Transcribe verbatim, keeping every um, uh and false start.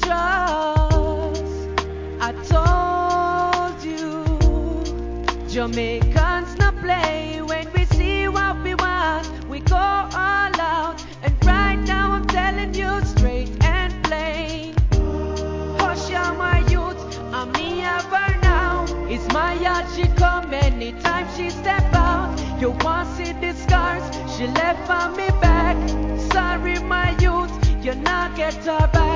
trust. I told you, Jamaicans no play. When we see what we want, we go all out. And right now I'm telling you straight and plain. Hush, yeah, my youth, I'm me have her now. It's my yard, she come anytime she step out. You want see the scars she left on me back. Sorry, my youth, you not get her back.